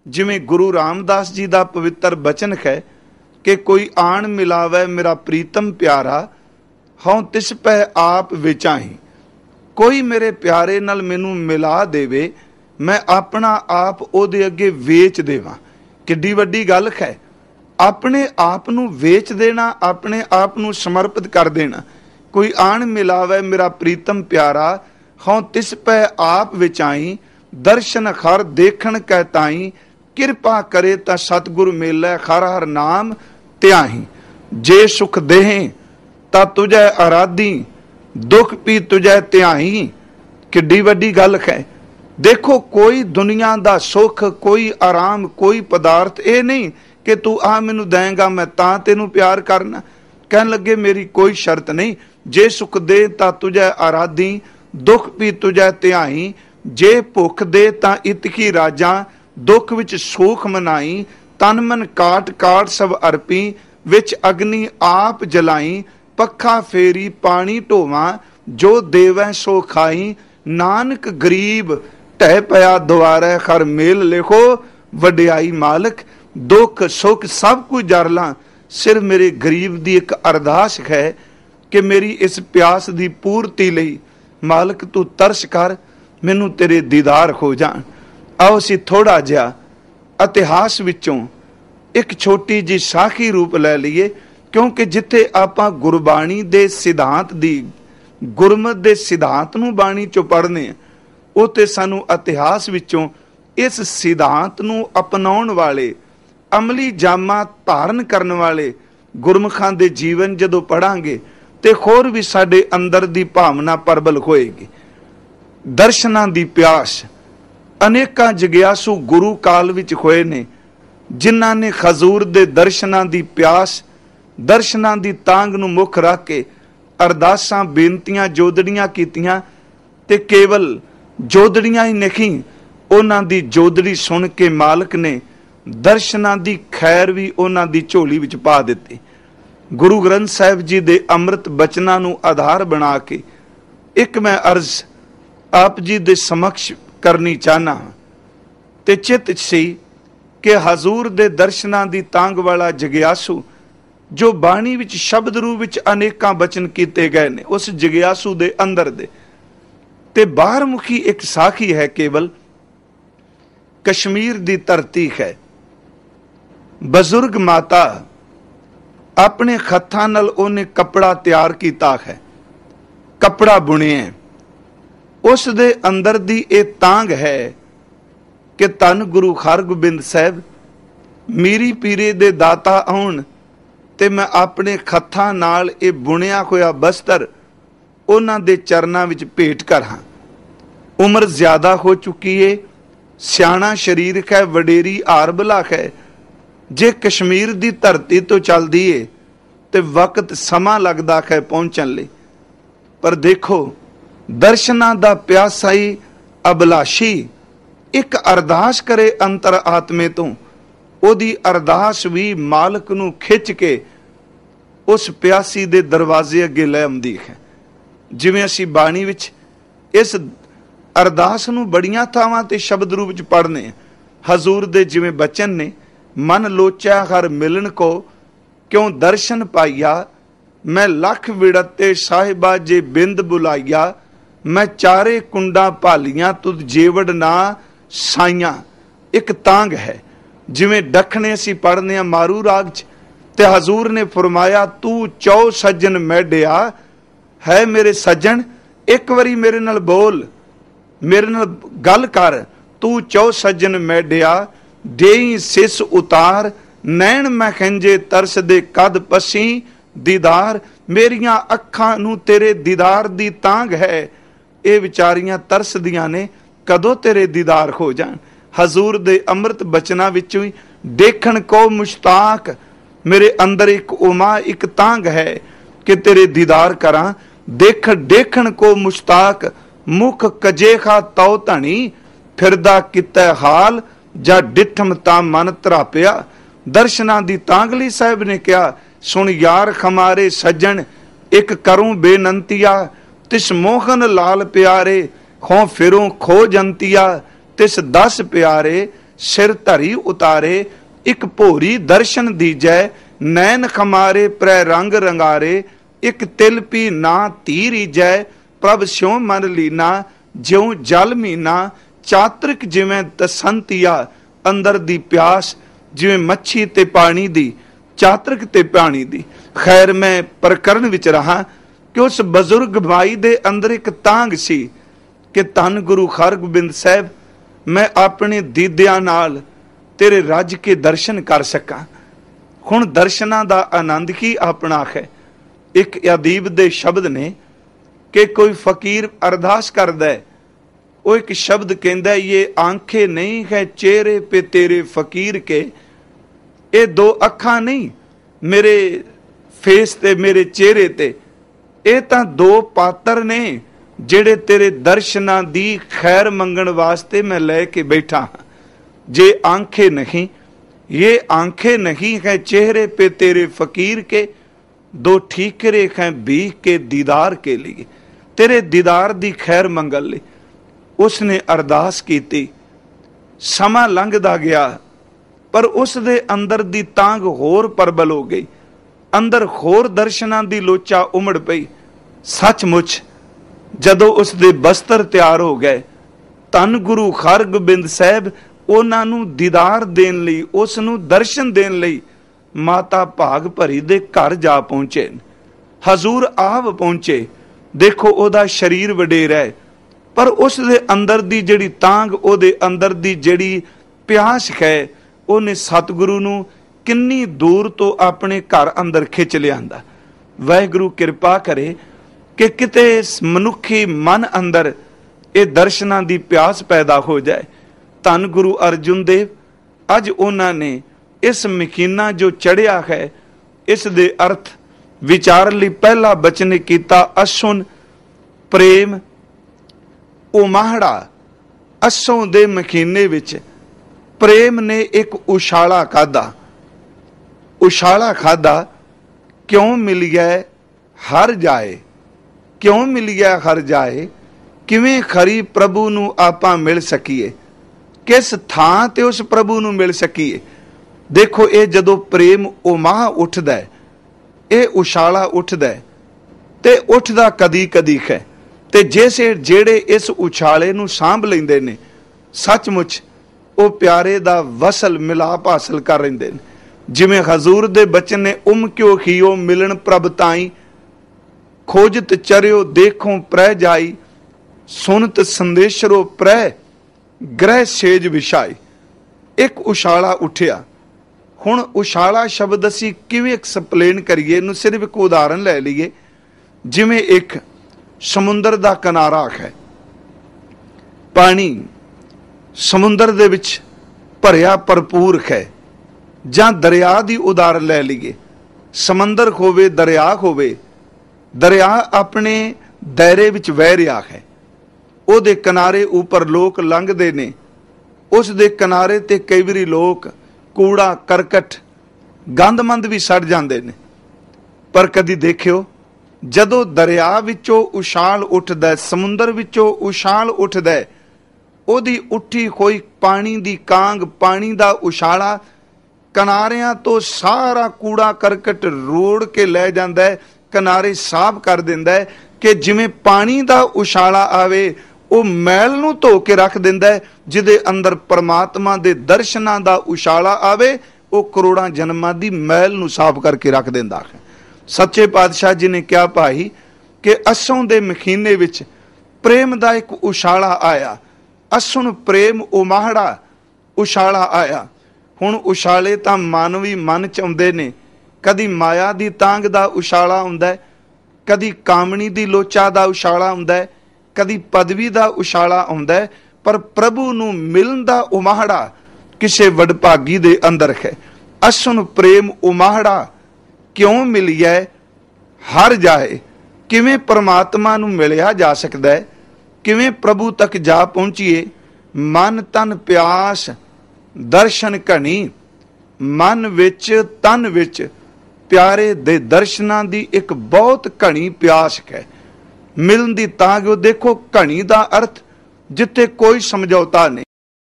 जिवें गुरु रामदास जी का पवित्र बचन है कि कोई आन मिलावै मेरा प्रीतम प्यारा, हूँ तिस पै आप विचाही। कोई मेरे प्यारे नाल मैनू मिला देवे, मैं अपना आप उहदे अगे वेच देवां। किड्डी वड्डी गल है, अपने आप नू वेच देना, अपने आप नू समर्पित कर देना। कोई आन मिलावै मेरा प्रीतम प्यारा, हूँ तिस पै आप विचाई। दर्शन खर देखण कै ताई, किरपा करे ता सतगुर मेलै खर हर नाम त्याही। जे सुख देहे ता तुझै आराधी, दुख भी तुझै त्याही। किड्डी वड्डी गल है। देखो कोई दुनिया दा सुख, कोई आराम, कोई पदार्थ ये नहीं कि तू आ मैनू देंगा मैं तां तेनू प्यार करना। कहन लगे मेरी कोई शर्त नहीं। जे सुख दे ता तुझै आराधी, दुख भी तुझै त्याही। जे भुख दे ता इतकी राजा, दुख विच सूख मनाई। तन मन काट काट सब अर्पी, विच अग्नि आप जलाई। पखा फेरी पानी ढोवा, जो देवै सो खाई। नानक गरीब ढह पया दुआरै, खर मेल लिखो वड्याई मालक। दुख सुख सब कुछ जर ला, सिर मेरे गरीब दी एक अरदास है कि मेरी इस प्यास दी पूर्ति लई मालक तू तरस कर, मैनू तेरे दीदार हो जान। आओ असीं थोड़ा जिहा इतिहास विचों एक छोटी जी साखी रूप लै लईए, क्योंकि जिथे आपां गुरबाणी दे सिद्धांत दी, गुरमत दे सिद्धांत नूं बाणी चों पढ़ने, उत्थे सानूं इतिहास विचों इस सिद्धांत नूं अपनाउण वाले, अमली जामा धारण करन वाले गुरमुखां दे जीवन जदों पढ़ांगे ते होर भी साडे अंदर दी भावना प्रबल होएगी। दर्शनां दी प्यास अनेकां जगियासू गुरु काल विच होए ने, जिन्हां ने खजूर दे दर्शनां दी प्यास, दर्शनां दी तांग नूं मुख रख के अरदासां बेनतियां जोदड़ियां कीतियां, ते केवल जोदड़ियां ही नहीं, उन्हां दी जोदड़ी सुन के मालक ने दर्शनां दी खैर भी उन्हां दी झोली विच पा दित्ती। गुरु ग्रंथ साहिब जी दे अमृत बचनां नूं आधार बना के एक मैं अर्ज आप जी दे समक्ष करनी चाहना ते चित सी कि हजूर दे दर्शनां दी तांग वाला जगियासू जो बाणी विच शब्द रूप विच अनेकां बचन कीते गए ने, उस जगियासू दे अंदर दे ते बाहर मुखी एक साखी है। केवल कश्मीर दी धरती है। बजुर्ग माता अपने हत्थां नाल उन्हें कपड़ा तैयार कीता है, कपड़ा बुनिया, उस दे अंदर दी ये तांग है कि धन गुरु हरगोबिंद साहब मीरी पीरे दे दाता आउण ते मैं अपने हत्थां नाल ये बुनिया होया बस्तर उन्हां दे चरनां विच भेट करां। उम्र ज्यादा हो चुकी है, सियाणा शरीर है, वडेरी आरबला है। जे कश्मीर दी धरती तो चलदी है ते वक्त समा लगदा है पहुंचण लई, पर देखो दर्शनां दा प्यासाई अभिलाषी एक अरदास करे अंतर आत्मे तो, ओदी अरदास भी मालक नूं खिच के उस प्यासी दे दरवाजे अगे लै आउंदी है। जिवें असीं बाणी विच इस अरदास नूं बड़ियां थावां ते शब्द रूप च पढ़ने, हजूर दे जिवें बचन ने, मन लोचा हर मिलन को क्यों दर्शन पाइया। मैं लख विड़ते साहिबा जे बिंद बुलाइया। मैं चारे कुंडा भालियां तुद जेवड़ ना साइया। एक तांग है जिवें दखने असीं पढ़ने मारू राग च, ते हजूर ने फरमाया तू चौ सज्जन मैडिया है मेरे सज्जन, एक बारी मेरे नाल बोल, मेरे नाल गल कर। तू चौ सज्जन मैडिया देई सिस उतार, नैन मैं खंजे तरस दे कद पसी दीदार। मेरियां अखां नूं तेरे दीदार दी तांग है, ये विचारियां तरसदियां ने कदों तेरे दीदार हो जान। हजूर दे अमृत बचना विचों ही देखण को मुश्ताक, मेरे अंदर एक उमा एक तांग है कि तेरे दीदार करां। देख देखण को मुश्ताक, मुख कजेखा तौ धनी, फिरदा कितै हाल जा डिठम ता मन तरापिया। दर्शनां दी तांगली साहिब ने कहा सुन यार खमारे सज्जन, एक करूं बेनंतिया, तिस मोहन लाल प्यारे, खो फिरों खो जंतिया, तिस दस प्यारे सिर धरी उतारे, एक भोरी दर्शन दीजै, नैन खमारे प्रै रंग रंगारे, एक तिल पी ना धी रीजै, प्रभ स्यों मन लीना, ज्यों जल मीना, चातरिक जिवें दसंतिया, अंदर दी प्यास जिवें मच्छी ते पानी दी, चातरिक ते पानी दी। खैर मैं प्रकरण विच रहा कि उस बजुर्ग माई दे अंदर एक तांग सी कि धन गुरु हरगोबिंद साहब, मैं अपने दीदियां नाल तेरे रज के दर्शन कर सकां। हुण दर्शनां दा आनंद ही अपना है। एक अदीब दे शब्द ने कि कोई फकीर अरदास करदा है, वो एक शब्द कहंदा है, ये आंखें नहीं है चेहरे पे तेरे फकीर के, ये दो अखां नहीं मेरे फेस ते मेरे चेहरे ते, ये तां दो पात्र ने जेड़े तेरे दर्शनां दी खैर मंगण वास्ते मैं लेके बैठा हाँ। जे आंखें नहीं, ये आंखें नहीं है चेहरे पे तेरे फकीर के, दो ठीकरे हैं बीह के दीदार के लिए, तेरे दीदार दी खैर मंगल ले उसने अरदास की। समा लंघदा गया पर उस दे अंदर दी तांग होर प्रबल हो गई, अंदर होर दर्शनां दी लोचा उमड़ पई। सचमुच जदों उस दे बस्तर तैयार हो गए, धन गुरु हरगोबिंद साहब उन्हां नूं दीदार देण लई, उस नूं दर्शन देण लई माता भाग भरी दे घर जा पहुंचे। हजूर आप पहुंचे। देखो ओदा शरीर वडेर है, पर उस दे अंदर दी जिहड़ी तांग, ओदे अंदर दी जिहड़ी प्यास है, उहने सतगुरु नूं किन्नी दूर तो अपने घर अंदर खिच लिआंदा। वाहिगुरू कृपा करे कि किते मनुखी मन अंदर ये दर्शनां दी प्यास पैदा हो जाए। धन गुरु अर्जुन देव अज उन्होंने इस महीना जो चढ़िया है, इस दे अर्थ विचार लई पहला बचन कीता, असुन प्रेम उमाहड़ा। असों दे महीने विच प्रेम ने एक उछाला खाधा। उछाला खाधा क्यों मिलिया हर जाए, क्यों मिलिया हर जाए, किवें खरी प्रभु नूं आपां मिल सकीए, किस थां ते उस प्रभु नूं मिल सकीए। देखो ये जदों प्रेम उमाह उठदा है, ये उछाला उठदा है ते उठदा कदी कदी है, ते जैसे जेड़े इस उछाले नूं सांभ लैंदे ने, सचमुच वो प्यारे दा वसल मिलाप हासिल कर रहिंदे ने। जिवें हजूर दे बचन ने, क्यों खियो मिलन प्रभ ताई, खोजत चरियो देखो प्रै जाई, सुनत संदेशरो प्रै ग्रह सेज विछाई। एक उछाला उठिया। हुण उछाला शब्द असीं किवें एक्सप्लेन करिए, इहनूं सिर्फ एक उदाहरण लै लईए। जिवें एक समुंदर दा किनारा है, पानी समुंदर दे विच भरिया भरपूर है, जां दरिया दी उदाहरण लै लईए। समंदर होवे, दरिया होवे, दरिया अपने दायरे विच वह रहा है, ਉਹਦੇ किनारे उपर लोग लंघते ने, उस दे किनारे ते कई बारी लोग कूड़ा करकट गंदमंद भी सड़ जाते ने। पर कदी देखियो जदों दरिया विचों उछाल उठदा, समुंदर विचों उछाल उठदा, ओदी उठी होई पानी दी कांग, पानी दा उछाला किनारियां तो सारा कूड़ा करकट रोड़ के लै जांदा है, किनारे साफ कर दिंदा है कि जिवें पानी दा उछाला आवे वो मैल नूं धो के रख दिंदा है, जिहदे अंदर परमात्मा दे दर्शनां दा उछाला आवे वो करोड़ां जन्मां दी मैल नूं साफ करके रख दिंदा है। सच्चे पातशाह जी ने कहा भाई कि असों दे महीने विच प्रेम दा एक उछाला आया, असुन प्रेम उमाहड़ा उछाला आया। हुण उछाले तां मानवी मन च आउंदे ने, कदी माया दी तांग दा उछाला आउंदा है, कदी कामणी दी लोचा दा उछाला आउंदा है, कदी पदवी दा उछाला आउंदा है, पर प्रभु नूं मिलन दा उमाहड़ा किसे वडभागी दे अंदर है। असुन प्रेम उमाहड़ा क्यों मिलिया हर जाए, किवें परमात्मा नूं मिलिया जा सकदा है, किवें प्रभु तक जा पहुंचीए। मन तन प्यास दर्शन घनी, मन विच तन विच प्यारे दे दर्शनां दी एक बहुत घनी प्यास है, मिलन दी तांग। देखो घनी दा अर्थ जिथे कोई समझौता नहीं।